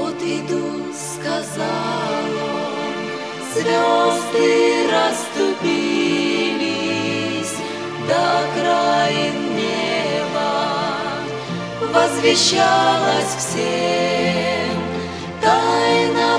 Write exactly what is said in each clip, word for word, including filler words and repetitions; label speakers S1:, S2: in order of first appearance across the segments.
S1: Вот иду, сказал он, звезды расступились до окраин неба, возвещалась всем тайна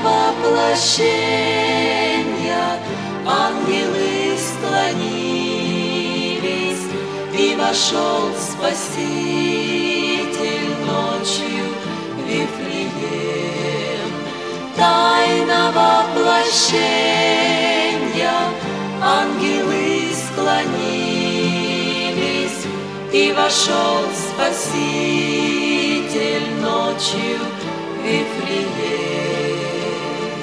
S1: воплощения. Ангелы склонились, и вошел Спаситель ночью в Вифлеем. Тайна воплощения, ангелы склонились, и вошел Спаситель ночью в Вифлеем.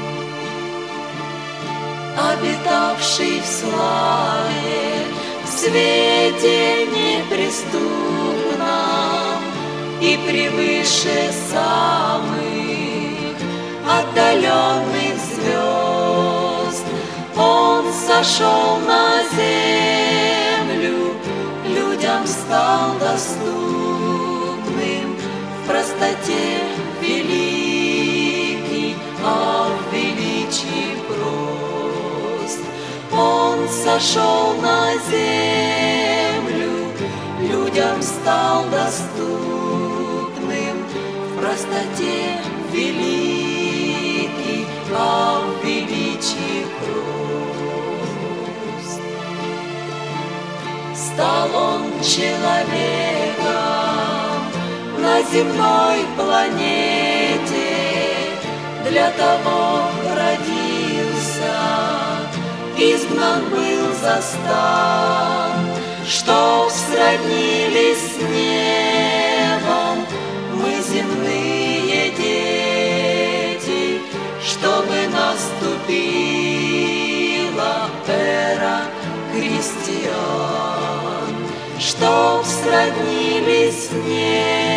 S1: Обитавший в славе, в свете неприступном и превыше самых отдаленных звезд, Он сошел на землю, людям стал доступным в простоте великий, а в величии прост. Он сошел на землю, людям стал доступным в простоте великий, а в величии прост. Стал он человеком на земной планете, для того родился, изгнан был застан, чтоб сроднились с небом мы, земные дети, чтобы наступила эра христиан, чтоб сроднились с небом